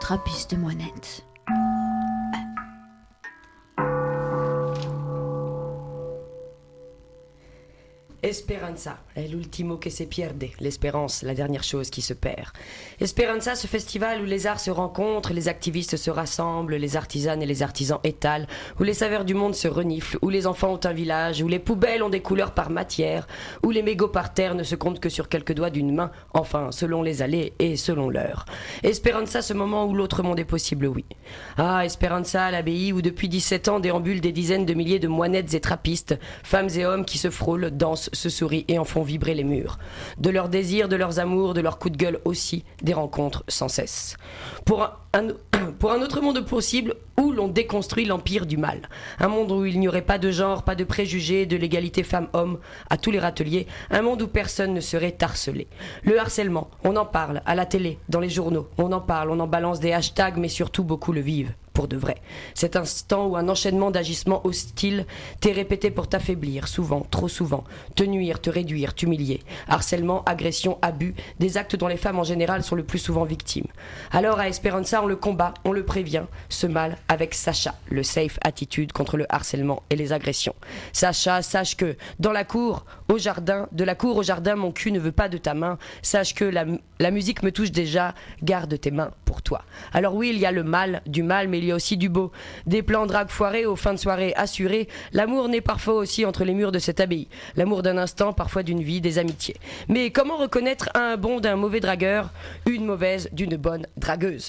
trappiste moinette. Esperanza è l'ultimo che si pierde, l'espérance, la dernière chose qui se perd. Esperanza, ce festival où les arts se rencontrent, les activistes se rassemblent, les artisanes et les artisans étalent, où les saveurs du monde se reniflent, où les enfants ont un village, où les poubelles ont des couleurs par matière, où les mégots par terre ne se comptent que sur quelques doigts d'une main, enfin, selon les allées et selon l'heure. Esperanza, ce moment où l'autre monde est possible, oui. Ah, Esperanza, l'abbaye où depuis 17 ans déambulent des dizaines de milliers de moinettes et trappistes, femmes et hommes qui se frôlent, dansent, se sourient et en font vibrer les murs. De leurs désirs, de leurs amours, de leurs coups de gueule aussi, des rencontres sans cesse. Pour un autre monde possible où l'on déconstruit l'empire du mal. Un monde où il n'y aurait pas de genre, pas de préjugés, de l'égalité femmes-hommes à tous les râteliers. Un monde où personne ne serait harcelé. Le harcèlement, on en parle à la télé, dans les journaux. On en parle, on en balance des hashtags, mais surtout beaucoup le vivent. Pour de vrai. Cet instant où un enchaînement d'agissements hostiles t'est répété pour t'affaiblir, souvent, trop souvent, te nuire, te réduire, t'humilier. Harcèlement, agression, abus, des actes dont les femmes en général sont le plus souvent victimes. Alors à Esperanza, on le combat, on le prévient, ce mal avec Sacha, le safe attitude contre le harcèlement et les agressions. Sacha, sache que dans la cour, au jardin, de la cour au jardin, mon cul ne veut pas de ta main. Sache que la musique me touche déjà, garde tes mains pour toi. Alors oui, il y a le mal, du mal, mais il y a aussi du beau. Des plans drague foirés aux fins de soirée assurées. L'amour naît parfois aussi entre les murs de cette abbaye. L'amour d'un instant, parfois d'une vie, des amitiés. Mais comment reconnaître un bon d'un mauvais dragueur, une mauvaise d'une bonne dragueuse?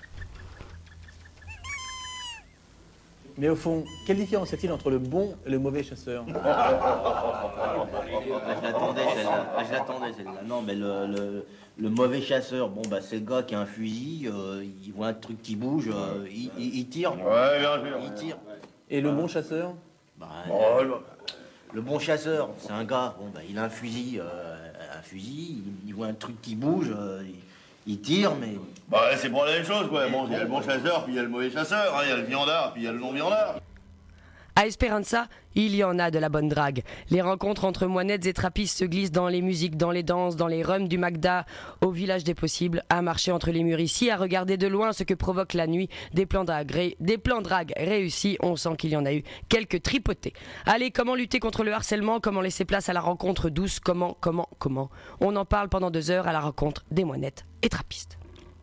Mais au fond, quelle différence y a-t-il entre le bon et le mauvais chasseur? Je l'attendais celle-là. Non, mais le mauvais chasseur, bon bah c'est le gars qui a un fusil, il voit un truc qui bouge, il tire. Ouais, bien sûr. Il tire. Et le bon chasseur? Bah, le bon chasseur, c'est un gars, bon bah il a un fusil, il voit un truc qui bouge, il tire, mais... Bah c'est pour la même chose, quoi. Bon, il y a le bon chasseur, puis il y a le mauvais chasseur, hein. Il y a le viandard, puis il y a le non-viandard. À Esperanza, il y en a de la bonne drague. Les rencontres entre moinettes et trappistes se glissent dans les musiques, dans les danses, dans les rums du Magda, au village des possibles, à marcher entre les murs ici, à regarder de loin ce que provoque la nuit, des plans drague réussis, on sent qu'il y en a eu quelques tripotés. Allez, comment lutter contre le harcèlement, comment laisser place à la rencontre douce, comment on en parle pendant 2 heures à la rencontre des moinettes et trappistes.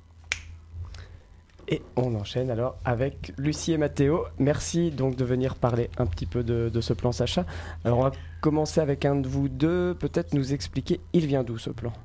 Et on enchaîne alors avec Lucie et Mathéo. Merci donc de venir parler un petit peu de ce plan Sacha. Alors on va commencer avec un de vous deux, peut-être nous expliquer, il vient d'où ce plan?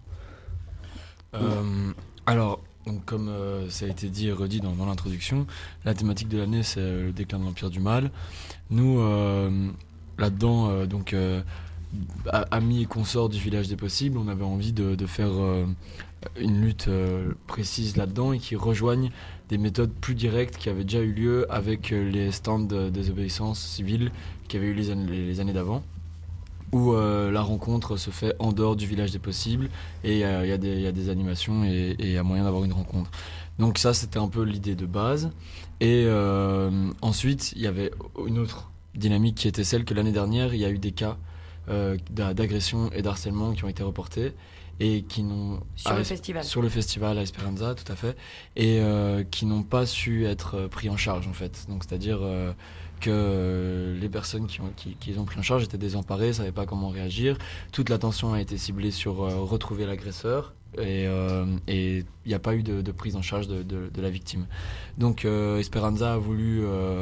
Alors, donc, comme ça a été dit et redit dans l'introduction, la thématique de l'année c'est le déclin de l'Empire du Mal. Nous, là-dedans, amis et consorts du village des possibles, on avait envie de faire une lutte précise là-dedans et qui rejoigne des méthodes plus directes qui avaient déjà eu lieu avec les stands de désobéissance civile qui avaient eu les années d'avant, où la rencontre se fait en dehors du village des possibles et il y a des animations et il y a moyen d'avoir une rencontre. Donc ça, c'était un peu l'idée de base. Et ensuite, il y avait une autre dynamique qui était celle que l'année dernière, il y a eu des cas d'agression et d'harcèlement qui ont été reportés et qui n'ont sur le festival à Esperanza, tout à fait, et qui n'ont pas su être pris en charge en fait. Donc c'est-à-dire que les personnes qui ont pris en charge étaient désemparées, savaient pas comment réagir. Toute l'attention a été ciblée sur retrouver l'agresseur et il n'y a pas eu de prise en charge de la victime. Donc Esperanza a voulu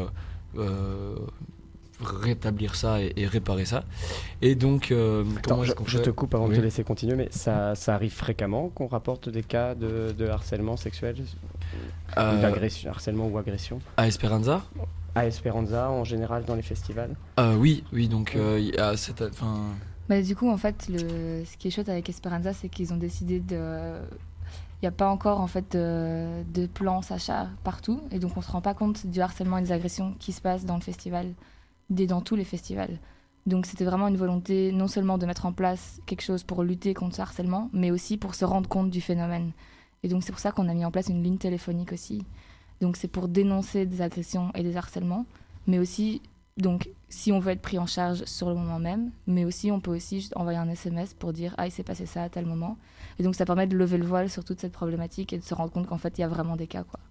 rétablir ça et réparer ça. Et donc Attends, je te coupe avant de te laisser continuer, mais ça arrive fréquemment qu'on rapporte des cas de harcèlement sexuel ou d'agression, harcèlement ou agression à Esperanza en général dans les festivals? Oui, donc il y a cette du coup en fait ce qui est chouette avec Esperanza, c'est qu'ils ont décidé de... Il n'y a pas encore en fait de plan Sacha partout, et donc on ne se rend pas compte du harcèlement et des agressions qui se passent dans le festival, dans tous les festivals. Donc c'était vraiment une volonté non seulement de mettre en place quelque chose pour lutter contre ce harcèlement, mais aussi pour se rendre compte du phénomène. Et donc c'est pour ça qu'on a mis en place une ligne téléphonique aussi. Donc c'est pour dénoncer des agressions et des harcèlements, mais aussi donc si on veut être pris en charge sur le moment même, mais aussi on peut aussi juste envoyer un SMS pour dire il s'est passé ça à tel moment. Et donc ça permet de lever le voile sur toute cette problématique et de se rendre compte qu'en fait il y a vraiment des cas, quoi.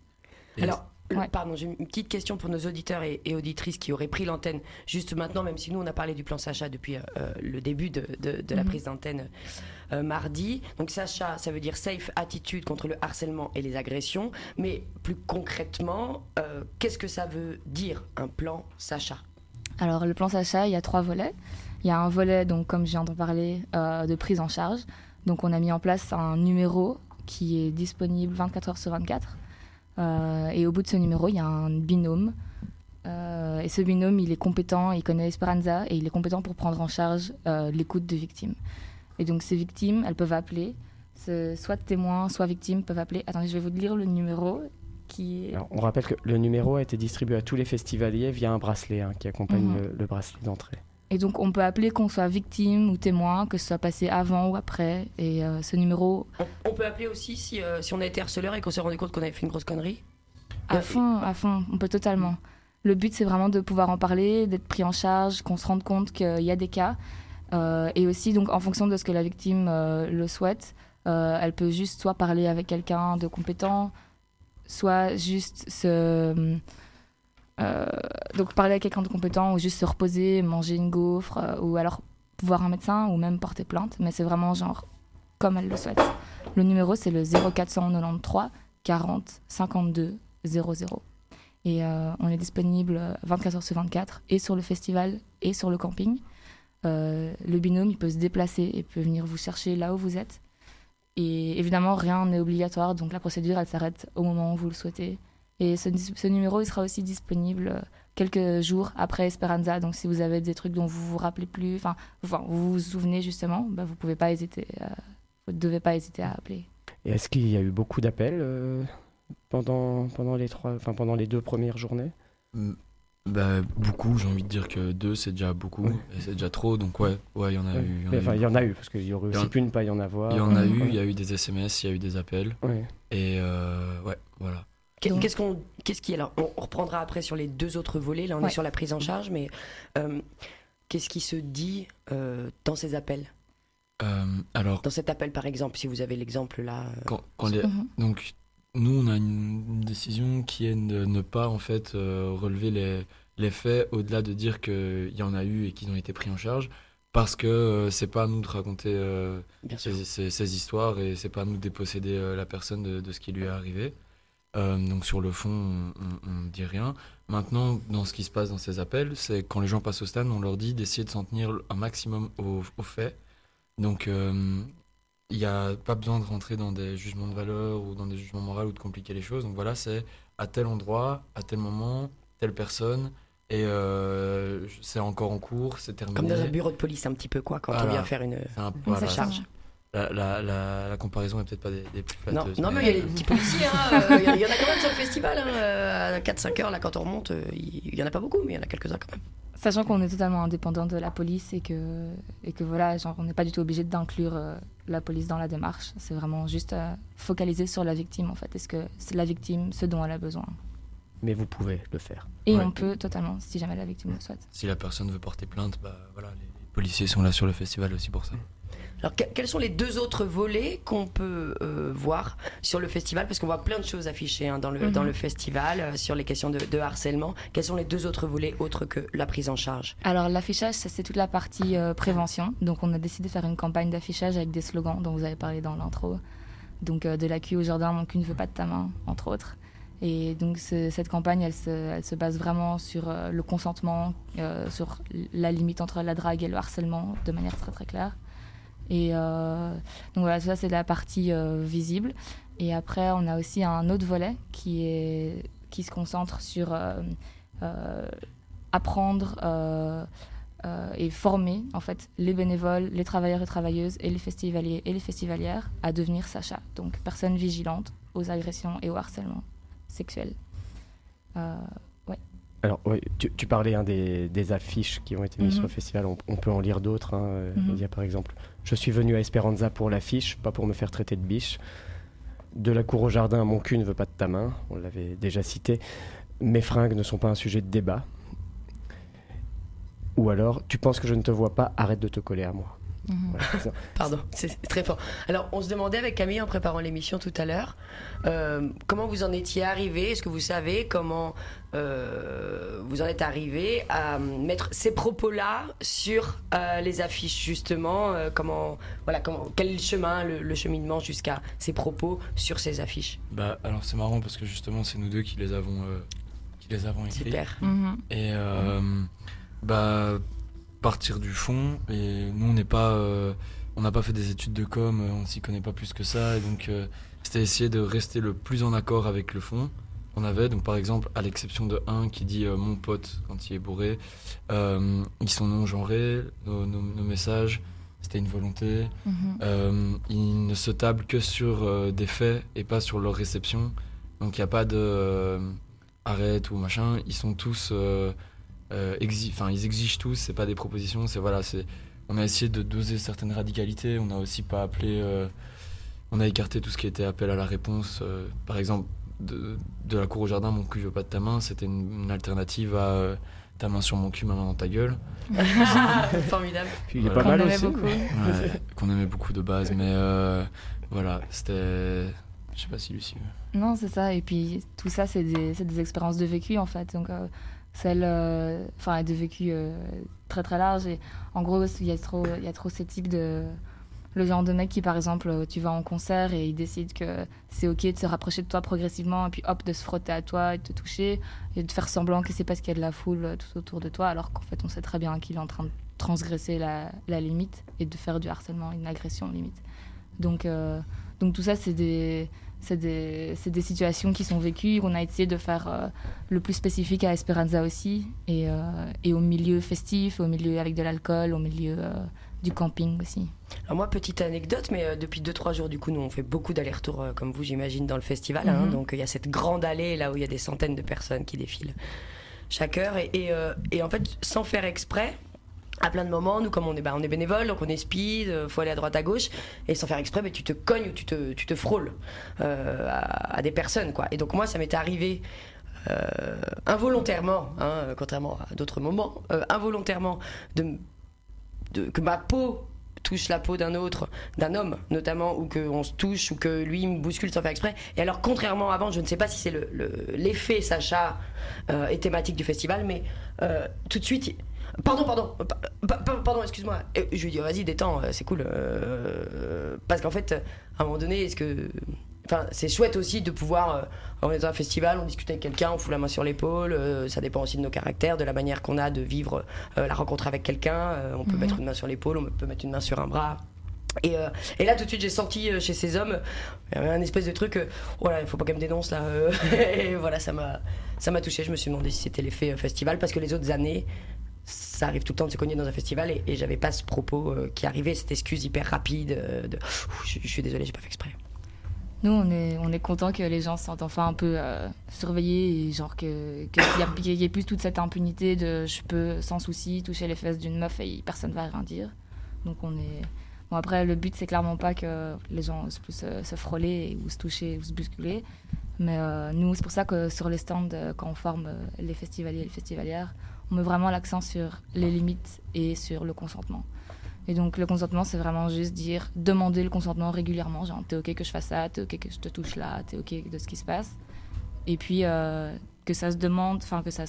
Alors, Ouais. pardon, j'ai une petite question pour nos auditeurs et auditrices qui auraient pris l'antenne juste maintenant, même si nous on a parlé du plan Sacha depuis le début de la prise d'antenne mardi. Donc Sacha, ça veut dire Safe Attitude contre le harcèlement et les agressions. Mais plus concrètement, qu'est-ce que ça veut dire un plan Sacha ? Alors, le plan Sacha, il y a 3 volets. Il y a un volet, donc, comme j'ai entendu parler, de prise en charge. Donc, on a mis en place un numéro qui est disponible 24 heures sur 24. Et au bout de ce numéro, il y a un binôme. Et ce binôme, il est compétent, il connaît Esperanza et il est compétent pour prendre en charge l'écoute de victimes. Et donc, ces victimes, elles peuvent appeler. Soit témoins, soit victimes peuvent appeler. Attendez, je vais vous lire le numéro qui est... Alors, on rappelle que le numéro a été distribué à tous les festivaliers via un bracelet qui accompagne le bracelet d'entrée. Et donc, on peut appeler qu'on soit victime ou témoin, que ce soit passé avant ou après. Et ce numéro... On peut appeler aussi si on a été harceleur et qu'on s'est rendu compte qu'on avait fait une grosse connerie ? À fond, on peut totalement. Le but, c'est vraiment de pouvoir en parler, d'être pris en charge, qu'on se rende compte qu'il y a des cas. Et aussi, donc, en fonction de ce que la victime le souhaite, elle peut juste soit parler avec quelqu'un de compétent, soit juste donc parler avec quelqu'un de compétent ou juste se reposer, manger une gaufre ou alors voir un médecin ou même porter plainte. Mais c'est vraiment genre comme elle le souhaite. Le numéro, c'est le 0493 40 52 00. Et on est disponible 24 heures sur 24 et sur le festival et sur le camping. Le binôme, il peut se déplacer et peut venir vous chercher là où vous êtes. Et évidemment, rien n'est obligatoire, donc la procédure, elle s'arrête au moment où vous le souhaitez. Et ce numéro, il sera aussi disponible quelques jours après Esperanza. Donc si vous avez des trucs dont vous vous rappelez plus, enfin vous vous souvenez justement, vous pouvez pas hésiter, vous ne devez pas hésiter à appeler. Et est-ce qu'il y a eu beaucoup d'appels pendant les 2 premières journées ? Beaucoup, j'ai envie de dire que 2 c'est déjà beaucoup, et c'est déjà trop, donc il y en a eu. Il y en a eu, parce qu'il y aurait aussi pu ne pas y en avoir. Il y en a eu, il y a eu des SMS, il y a eu des appels, et voilà. Alors, on reprendra après sur les 2 autres volets, là on est sur la prise en charge, mais qu'est-ce qui se dit dans ces appels ? Alors, dans cet appel par exemple, si vous avez l'exemple là. Donc nous on a une décision qui est de ne pas en fait relever les faits au-delà de dire qu'il y en a eu et qu'ils ont été pris en charge, parce que c'est pas à nous de raconter ces histoires et c'est pas à nous de déposséder la personne de ce qui lui est arrivé. Donc sur le fond, on dit rien. Maintenant, dans ce qui se passe dans ces appels, c'est quand les gens passent au stand, on leur dit d'essayer de s'en tenir un maximum aux faits. Donc il n'y a pas besoin de rentrer dans des jugements de valeur ou dans des jugements moraux ou de compliquer les choses. Donc voilà, c'est à tel endroit, à tel moment, telle personne, et c'est encore en cours, c'est terminé. Comme dans un bureau de police un petit peu, quoi, quand on vient faire une charge. La comparaison est peut-être pas des plus flatteuses. Non, mais il y a des petits policiers, il y en a quand même sur le festival, à 4-5 heures, là, quand on remonte, il y en a pas beaucoup, mais il y en a quelques-uns quand même. Sachant qu'on est totalement indépendant de la police et que voilà, genre, on n'est pas du tout obligé d'inclure la police dans la démarche. C'est vraiment juste focaliser sur la victime, en fait. Est-ce que c'est la victime ce dont elle a besoin ? Mais vous pouvez le faire. Et on peut totalement, si jamais la victime le souhaite. Si la personne veut porter plainte, les policiers sont là sur le festival aussi pour ça. Alors, quels sont les 2 autres volets qu'on peut voir sur le festival ? Parce qu'on voit plein de choses affichées dans le festival, sur les questions de harcèlement. Quels sont les 2 autres volets autres que la prise en charge ? Alors, l'affichage, c'est toute la partie prévention. Donc, on a décidé de faire une campagne d'affichage avec des slogans dont vous avez parlé dans l'intro. Donc, de la queue au jardin, mon cul ne veut pas de ta main, entre autres. Et donc, cette campagne, elle se base vraiment sur le consentement, sur la limite entre la drague et le harcèlement, de manière très, très claire. Et donc voilà, ça c'est la partie visible. Et après, on a aussi un autre volet qui se concentre sur apprendre et former en fait les bénévoles, les travailleurs et travailleuses et les festivaliers et les festivalières à devenir Sacha, donc personnes vigilantes aux agressions et au harcèlement sexuel. Alors, tu parlais des affiches qui ont été mises sur le festival. On peut en lire d'autres. Il y a par exemple « Je suis venu à Esperanza pour l'affiche, pas pour me faire traiter de biche ». De la cour au jardin, mon cul ne veut pas de ta main. On l'avait déjà cité. Mes fringues ne sont pas un sujet de débat. Ou alors, tu penses que je ne te vois pas, arrête de te coller à moi. Pardon, c'est très fort. Alors, on se demandait avec Camille en préparant l'émission tout à l'heure, comment vous en étiez arrivé. Est-ce que vous savez comment vous en êtes arrivé à mettre ces propos-là sur les affiches, justement quel est le chemin, le cheminement jusqu'à ces propos sur ces affiches? Alors c'est marrant parce que justement c'est nous deux qui les avons écrits. Super. Et partir du fond, et nous on n'a pas fait des études de com, on s'y connaît pas plus que ça, et donc c'était essayer de rester le plus en accord avec le fond qu'on avait. Donc par exemple, à l'exception de un qui dit mon pote quand il est bourré, ils sont non genrés, nos messages, c'était une volonté. Ils ne se tablent que sur des faits et pas sur leur réception, donc il n'y a pas de arrête ou machin, ils sont tous ils exigent tous, c'est pas des propositions, on a essayé de doser certaines radicalités, on a aussi pas appelé, on a écarté tout ce qui était appel à la réponse, par exemple de la cour au jardin, mon cul je veux pas de ta main, c'était une alternative à ta main sur mon cul, ma main dans ta gueule. Formidable. Puis il est pas mal aussi. Qu'on aimait beaucoup de base, mais c'était, je sais pas si Lucie veut. Non, c'est ça, et puis tout ça c'est des expériences de vécu en fait, donc celle de vécu très très large, et en gros il y a trop ces types de le genre de mec qui par exemple tu vas en concert et il décide que c'est ok de se rapprocher de toi progressivement et puis hop de se frotter à toi et de te toucher et de faire semblant que c'est parce qu'il y a de la foule tout autour de toi, alors qu'en fait on sait très bien qu'il est en train de transgresser la limite et de faire du harcèlement, une agression limite. Donc tout ça c'est des situations qui sont vécues, qu'on a essayé de faire le plus spécifique à Esperanza aussi, et au milieu festif, au milieu avec de l'alcool, au milieu du camping aussi. Alors moi, petite anecdote, mais depuis 2-3 jours, du coup, nous on fait beaucoup d'allers-retours, comme vous j'imagine, dans le festival, donc il y a cette grande allée là où il y a des centaines de personnes qui défilent chaque heure, et en fait, sans faire exprès, à plein de moments, nous comme on est bénévoles, donc on est speed, faut aller à droite à gauche, et sans faire exprès, tu te cognes ou tu te frôles à des personnes, quoi. Et donc moi, ça m'était arrivé involontairement, contrairement à d'autres moments, involontairement que ma peau touche la peau d'un autre, d'un homme notamment, ou qu'on se touche, ou que lui me bouscule sans faire exprès. Et alors, contrairement à avant, je ne sais pas si c'est l'effet Sacha et thématique du festival, mais tout de suite... Pardon, excuse-moi. Et je lui dis, vas-y, détends, c'est cool. Parce qu'en fait, à un moment donné, c'est chouette aussi de pouvoir, on est dans un festival, on discute avec quelqu'un, on fout la main sur l'épaule, ça dépend aussi de nos caractères, de la manière qu'on a de vivre la rencontre avec quelqu'un, on peut mettre une main sur l'épaule, on peut mettre une main sur un bras. Et là tout de suite j'ai senti chez ces hommes un espèce de truc, il faut pas qu'elle me dénonce là, et voilà, ça m'a touché. Je me suis demandé si c'était l'effet festival, parce que les autres années ça arrive tout le temps de se cogner dans un festival, et j'avais pas ce propos qui arrivait, cette excuse hyper rapide de je suis désolé, j'ai pas fait exprès. Nous, on est content que les gens se sentent enfin un peu surveillés, et genre qu'il y ait plus toute cette impunité de je peux sans souci toucher les fesses d'une meuf et personne va rien dire. Donc on est... Bon, après, le but, c'est clairement pas que les gens puissent se frôler ou se toucher ou se bousculer. Mais nous, c'est pour ça que sur les stands, quand on forme les festivaliers et les festivalières, on met vraiment l'accent sur les limites et sur le consentement. Et donc le consentement, c'est vraiment juste demander le consentement régulièrement, genre t'es ok que je fasse ça, t'es ok que je te touche là, t'es ok de ce qui se passe. Et puis que ça se demande, enfin que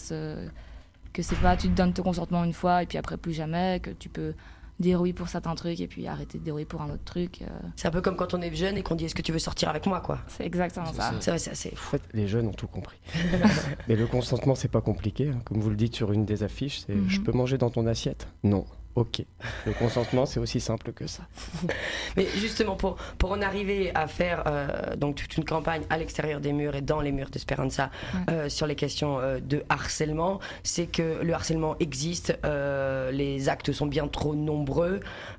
c'est pas tu te donnes ton consentement une fois et puis après plus jamais, que tu peux dire oui pour certains trucs et puis arrêter de dire oui pour un autre truc. C'est un peu comme quand on est jeune et qu'on dit est-ce que tu veux sortir avec moi, quoi. C'est exactement ça. C'est vrai, c'est assez fou. En fait, les jeunes ont tout compris. Mais le consentement, c'est pas compliqué, comme vous le dites sur une des affiches, c'est je peux manger dans ton assiette? Non. Ok. Le consentement, c'est aussi simple que ça. Mais justement, pour en arriver à faire donc toute une campagne à l'extérieur des murs et dans les murs d'Esperanza sur les questions de harcèlement, c'est que le harcèlement existe, les actes sont bien trop nombreux.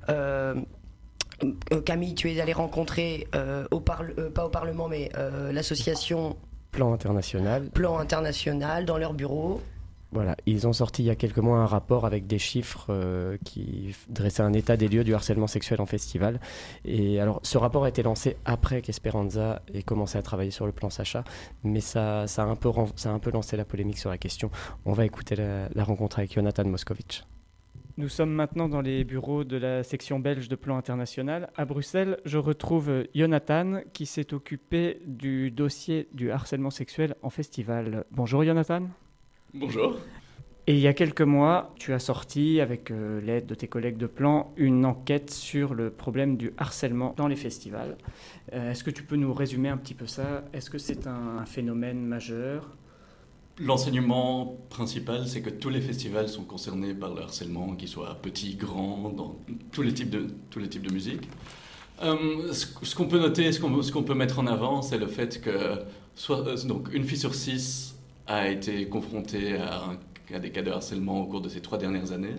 Camille, tu es allée rencontrer, pas au Parlement, mais l'association... Plan international, dans leur bureau. Voilà, ils ont sorti il y a quelques mois un rapport avec des chiffres qui dressaient un état des lieux du harcèlement sexuel en festival. Et alors, ce rapport a été lancé après qu'Esperanza ait commencé à travailler sur le plan Sacha, mais ça a un peu lancé la polémique sur la question. On va écouter la rencontre avec Jonathan Moscovitch. Nous sommes maintenant dans les bureaux de la section belge de Plan International. À Bruxelles, je retrouve Jonathan qui s'est occupé du dossier du harcèlement sexuel en festival. Bonjour Jonathan. Bonjour. Et il y a quelques mois, tu as sorti, avec l'aide de tes collègues de Plan, une enquête sur le problème du harcèlement dans les festivals. Est-ce que tu peux nous résumer un petit peu ça? Est-ce que c'est un phénomène majeur? L'enseignement principal, c'est que tous les festivals sont concernés par le harcèlement, qu'ils soient petits, grands, dans tous les types de musique. Ce qu'on peut noter, ce qu'on peut mettre en avant, c'est le fait que donc une fille sur 6 a été confrontée à des cas de harcèlement au cours de ces 3 dernières années.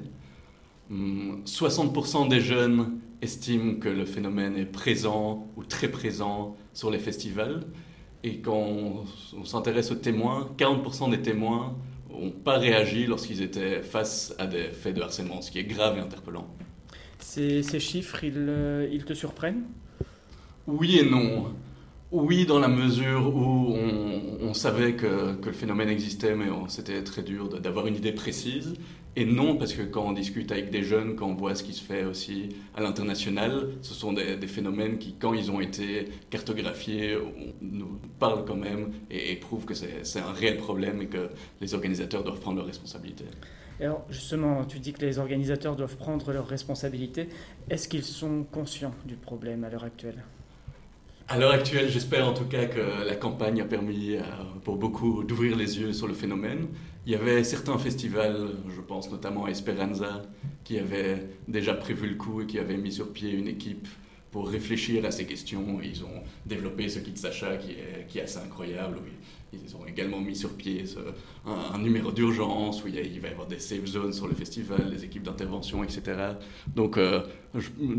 60% des jeunes estiment que le phénomène est présent ou très présent sur les festivals. Et quand on s'intéresse aux témoins, 40% des témoins n'ont pas réagi lorsqu'ils étaient face à des faits de harcèlement, ce qui est grave et interpellant. Ces chiffres, ils te surprennent? Oui et non. Oui, dans la mesure où on savait que le phénomène existait, mais c'était très dur d'avoir une idée précise. Et non, parce que quand on discute avec des jeunes, quand on voit ce qui se fait aussi à l'international, ce sont des phénomènes qui, quand ils ont été cartographiés, nous parlent quand même et prouvent que c'est un réel problème et que les organisateurs doivent prendre leurs responsabilités. Alors justement, tu dis que les organisateurs doivent prendre leurs responsabilités. Est-ce qu'ils sont conscients du problème à l'heure actuelle ? À l'heure actuelle, j'espère en tout cas que la campagne a permis pour beaucoup d'ouvrir les yeux sur le phénomène. Il y avait certains festivals, je pense notamment à Esperanza, qui avaient déjà prévu le coup et qui avaient mis sur pied une équipe pour réfléchir à ces questions. Ils ont développé ce kit Sacha qui est assez incroyable. Ils ont également mis sur pied un numéro d'urgence où il va y avoir des safe zones sur le festival, des équipes d'intervention, etc. Donc on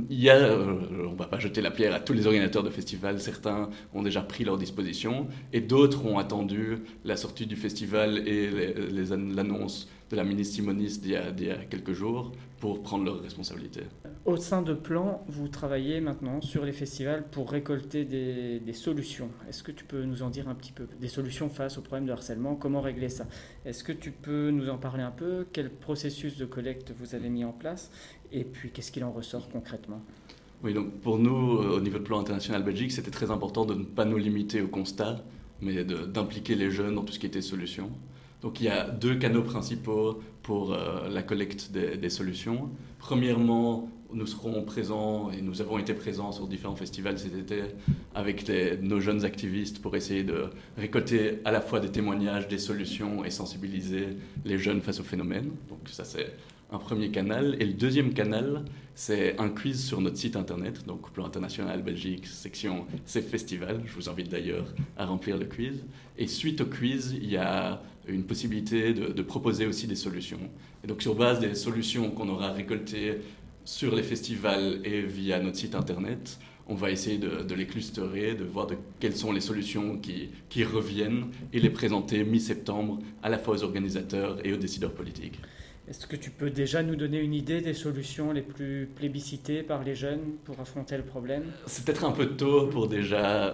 ne va pas jeter la pierre à tous les organisateurs de festivals. Certains ont déjà pris leurs dispositions et d'autres ont attendu la sortie du festival et l'annonce de la ministre Simonis d'il y a quelques jours pour prendre leurs responsabilités. Au sein de Plan, vous travaillez maintenant sur les festivals pour récolter des solutions. Est-ce que tu peux nous en dire un petit peu? Des solutions face au problème de harcèlement, comment régler ça? Est-ce que tu peux nous en parler un peu? Quel processus de collecte vous avez mis en place? Et puis, qu'est-ce qu'il en ressort concrètement? Oui, donc pour nous, au niveau de Plan International Belgique, c'était très important de ne pas nous limiter au constat, mais d'impliquer les jeunes dans tout ce qui était solutions. Donc il y a 2 canaux principaux pour la collecte des solutions. Premièrement, nous serons présents et nous avons été présents sur différents festivals cet été avec nos jeunes activistes pour essayer de récolter à la fois des témoignages, des solutions et sensibiliser les jeunes face au phénomène. Donc ça c'est un premier canal. Et le deuxième canal, c'est un quiz sur notre site internet, donc Plan International Belgique, section C'est Festival. Je vous invite d'ailleurs à remplir le quiz. Et suite au quiz, il y a une possibilité de proposer aussi des solutions. Et donc sur base des solutions qu'on aura récoltées sur les festivals et via notre site internet, on va essayer de les clusterer, de voir quelles sont les solutions qui reviennent et les présenter mi-septembre à la fois aux organisateurs et aux décideurs politiques. Est-ce que tu peux déjà nous donner une idée des solutions les plus plébiscitées par les jeunes pour affronter le problème? C'est peut-être un peu tôt pour déjà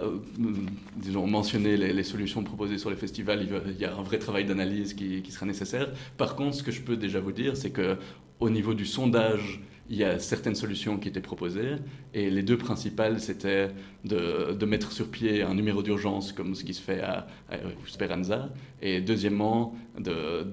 mentionner les solutions proposées sur les festivals. Il y a un vrai travail d'analyse qui sera nécessaire. Par contre, ce que je peux déjà vous dire, c'est qu'au niveau du sondage, il y a certaines solutions qui étaient proposées et les 2 principales, c'était de mettre sur pied un numéro d'urgence comme ce qui se fait à Esperanza et deuxièmement de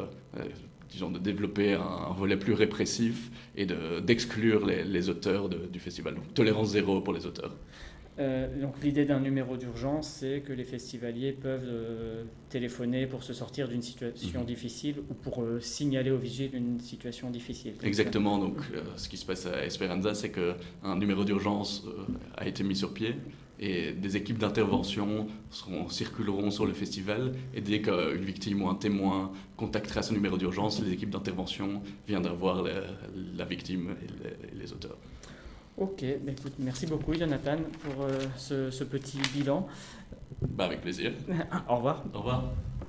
développer un volet plus répressif et d'exclure les auteurs du festival. Donc, tolérance zéro pour les auteurs. Donc l'idée d'un numéro d'urgence, c'est que les festivaliers peuvent téléphoner pour se sortir d'une situation difficile ou pour signaler aux vigiles une situation difficile. Exactement. Donc ce qui se passe à Esperanza, c'est qu'un numéro d'urgence a été mis sur pied et des équipes d'intervention circuleront sur le festival et dès qu'une victime ou un témoin contactera ce numéro d'urgence, les équipes d'intervention viendront voir la victime et les auteurs. Ok, écoute, merci beaucoup Jonathan pour ce petit bilan. Avec plaisir. Au revoir. Au revoir.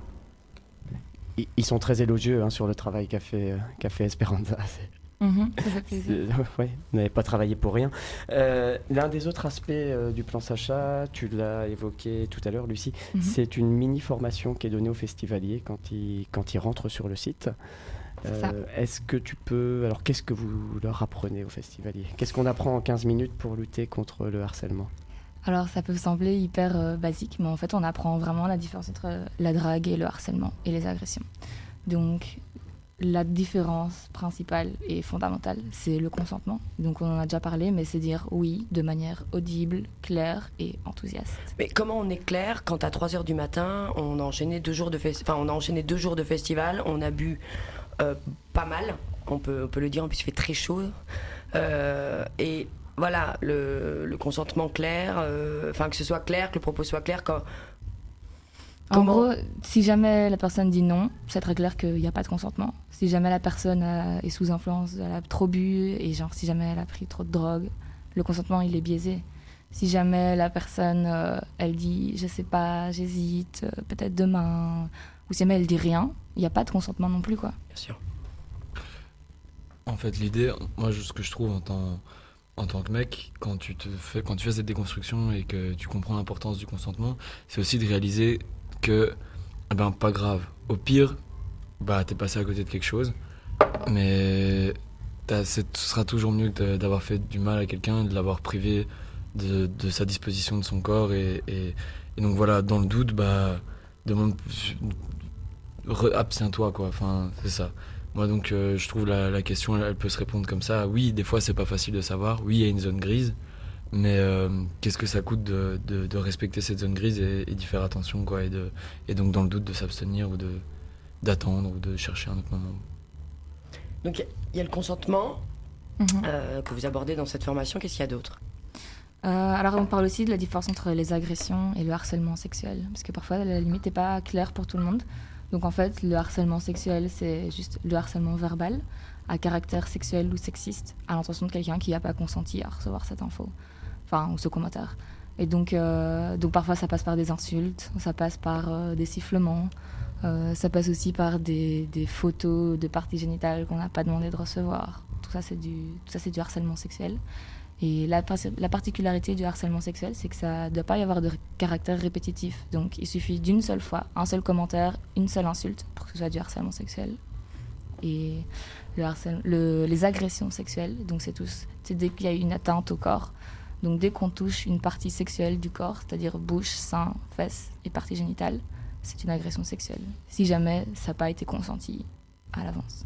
Ils sont très élogieux sur le travail qu'a fait Esperanza. Ça fait plaisir. Ouais, vous n'avez pas travaillé pour rien. L'un des autres aspects du plan Sacha, tu l'as évoqué tout à l'heure, Lucie, c'est une mini-formation qui est donnée aux festivaliers quand ils rentrent sur le site. C'est ça. Est-ce que tu peux... Alors, qu'est-ce que vous leur apprenez aux festivaliers? Qu'est-ce qu'on apprend en 15 minutes pour lutter contre le harcèlement? Alors ça peut sembler hyper basique, mais en fait on apprend vraiment la différence entre la drague et le harcèlement et les agressions. Donc la différence principale et fondamentale, c'est le consentement. Donc on en a déjà parlé, mais c'est dire oui de manière audible, claire et enthousiaste. Mais comment on est clair quand à 3h du matin, on a enchaîné 2 jours de festival, on a bu pas mal, on peut le dire, en plus il fait très chaud, et voilà, le consentement clair, que ce soit clair, que le propos soit clair. En gros, si jamais la personne dit non, c'est très clair qu'il n'y a pas de consentement. Si jamais la personne est sous influence, elle a trop bu, et genre si jamais elle a pris trop de drogue, le consentement il est biaisé. Si jamais la personne, elle dit je sais pas, j'hésite, peut-être demain, ou si jamais elle dit rien, il n'y a pas de consentement non plus, quoi. Bien sûr. En fait, l'idée, moi, ce que je trouve en tant que mec, quand tu fais cette déconstruction et que tu comprends l'importance du consentement, c'est aussi de réaliser que, pas grave. Au pire, t'es passé à côté de quelque chose, mais ce sera toujours mieux que d'avoir fait du mal à quelqu'un, de l'avoir privé de sa disposition de son corps. Et donc voilà, dans le doute, abstiens-toi, quoi. Enfin, c'est ça. Moi, donc, je trouve la question, elle peut se répondre comme ça. Oui, des fois, c'est pas facile de savoir. Oui, il y a une zone grise. Mais qu'est-ce que ça coûte de respecter cette zone grise et d'y faire attention, quoi. Et donc, dans le doute, de s'abstenir ou d'attendre ou de chercher un autre moment. Donc, il y a le consentement que vous abordez dans cette formation. Qu'est-ce qu'il y a d'autre? Alors, on parle aussi de la différence entre les agressions et le harcèlement sexuel. Parce que parfois, la limite n'est pas claire pour tout le monde. Donc en fait, le harcèlement sexuel, c'est juste le harcèlement verbal à caractère sexuel ou sexiste à l'intention de quelqu'un qui n'a pas consenti à recevoir cette info, ou ce commentaire. Et donc parfois ça passe par des insultes, ça passe par des sifflements, ça passe aussi par des photos de parties génitales qu'on n'a pas demandé de recevoir. Tout ça c'est du harcèlement sexuel. Et la particularité du harcèlement sexuel, c'est que ça ne doit pas y avoir de caractère répétitif. Donc il suffit d'une seule fois, un seul commentaire, une seule insulte pour que ce soit du harcèlement sexuel. Et les agressions sexuelles, donc c'est dès qu'il y a une atteinte au corps. Donc dès qu'on touche une partie sexuelle du corps, c'est-à-dire bouche, sein, fesses et parties génitales, c'est une agression sexuelle. Si jamais ça n'a pas été consenti à l'avance.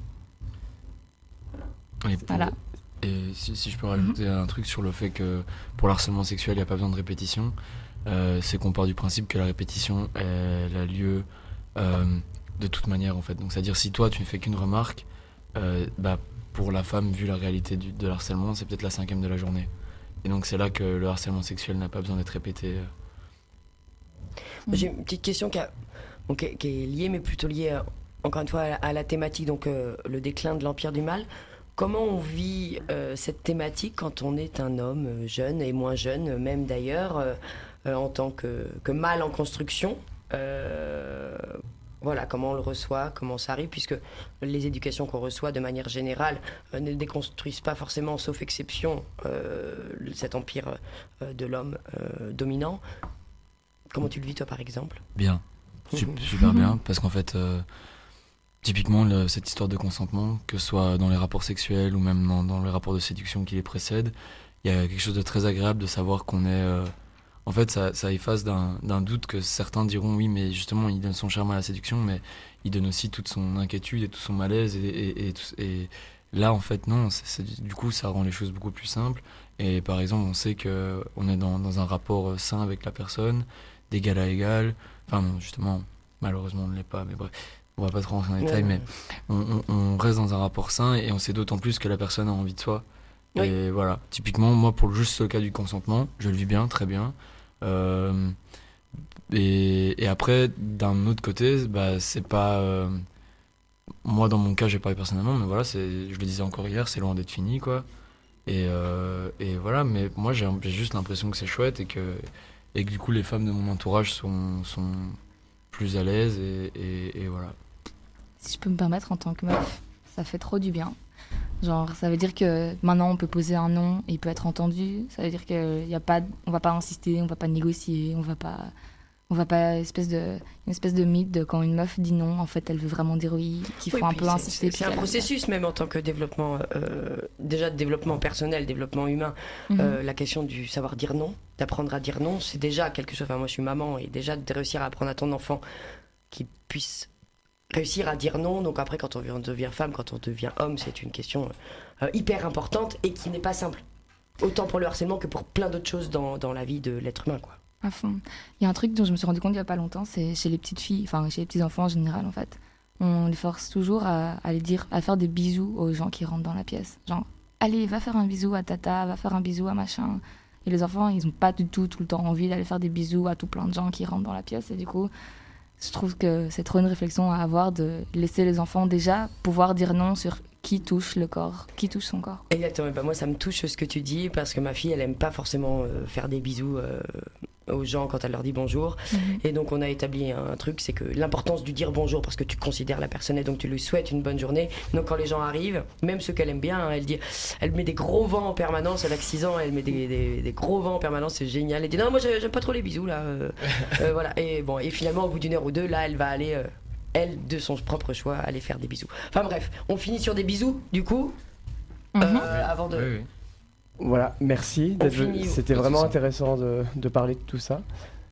Voilà. Et si je peux rajouter un truc sur le fait que pour le harcèlement sexuel, il n'y a pas besoin de répétition, c'est qu'on part du principe que la répétition, elle a lieu de toute manière, en fait. Donc, c'est-à-dire, si toi, tu ne fais qu'une remarque, pour la femme, vu la réalité de harcèlement, c'est peut-être la 5e de la journée. Et donc, c'est là que le harcèlement sexuel n'a pas besoin d'être répété. J'ai une petite question qui est liée, mais plutôt liée, encore une fois, à la thématique, donc le déclin de l'Empire du Mal. Comment on vit cette thématique quand on est un homme jeune et moins jeune, même d'ailleurs, en tant que mâle en construction? Voilà, comment on le reçoit, comment ça arrive, puisque les éducations qu'on reçoit de manière générale ne déconstruisent pas forcément, sauf exception, cet empire de l'homme dominant. Comment tu le vis, toi, par exemple? Bien, super bien, parce qu'en fait... Typiquement, cette histoire de consentement, que ce soit dans les rapports sexuels ou même dans les rapports de séduction qui les précèdent, il y a quelque chose de très agréable de savoir qu'on est... En fait, ça efface d'un doute que certains diront, oui, mais justement, il donne son charme à la séduction, mais il donne aussi toute son inquiétude et tout son malaise. Et là, en fait, non, du coup, ça rend les choses beaucoup plus simples. Et par exemple, on sait qu'on est dans un rapport sain avec la personne, d'égal à égal. Enfin, non, justement, malheureusement, on ne l'est pas, mais bref. On va pas trop rentrer en détail, mais on reste dans un rapport sain et on sait d'autant plus que la personne a envie de soi. Oui. Et voilà, typiquement, moi, pour juste le cas du consentement, je le vis bien, très bien. Et après, d'un autre côté, c'est pas... moi, dans mon cas, j'ai parlé personnellement, mais voilà, je le disais encore hier, c'est loin d'être fini, quoi. Et voilà, mais moi, j'ai juste l'impression que c'est chouette et que du coup, les femmes de mon entourage sont plus à l'aise et voilà. Si je peux me permettre, en tant que meuf, ça fait trop du bien. Genre, ça veut dire que maintenant on peut poser un nom et il peut être entendu. Ça veut dire qu'on va pas insister, on va pas négocier, on va pas On va pas une espèce de mythe de quand une meuf dit non, en fait, elle veut vraiment dire oui, qu'il faut un peu insister. C'est un processus même en tant que développement, déjà de développement personnel, développement humain. La question du savoir dire non, d'apprendre à dire non, c'est déjà quelque chose. Enfin, moi, je suis maman et déjà de réussir à apprendre à ton enfant qu'il puisse réussir à dire non. Donc après, quand on devient femme, quand on devient homme, c'est une question hyper importante et qui n'est pas simple. Autant pour le harcèlement que pour plein d'autres choses dans la vie de l'être humain, quoi. À fond. Il y a un truc dont je me suis rendu compte il n'y a pas longtemps, c'est chez les petites filles, enfin chez les petits enfants en général en fait. On les force toujours à faire des bisous aux gens qui rentrent dans la pièce. Genre, allez, va faire un bisou à tata, va faire un bisou à machin. Et les enfants, ils n'ont pas du tout le temps envie d'aller faire des bisous à tout plein de gens qui rentrent dans la pièce. Et du coup, je trouve que c'est trop une réflexion à avoir de laisser les enfants déjà pouvoir dire non sur qui touche le corps, qui touche son corps. Exactement, moi ça me touche ce que tu dis parce que ma fille elle aime pas forcément faire des bisous aux gens quand elle leur dit bonjour. Et donc on a établi un truc, c'est que l'importance du dire bonjour parce que tu considères la personne et donc tu lui souhaites une bonne journée. Donc quand les gens arrivent, même ceux qu'elle aime bien, hein, elle met des gros vents en permanence, elle a 6 ans, elle met des gros vents en permanence, c'est génial. Elle dit non, moi j'aime pas trop les bisous là. Voilà. Et finalement au bout d'1 heure ou 2, là elle va aller elle, de son propre choix, aller faire des bisous. Enfin bref, on finit sur des bisous, du coup, avant de... Oui. Voilà, merci d'être venu. C'était vraiment intéressant de parler de tout ça.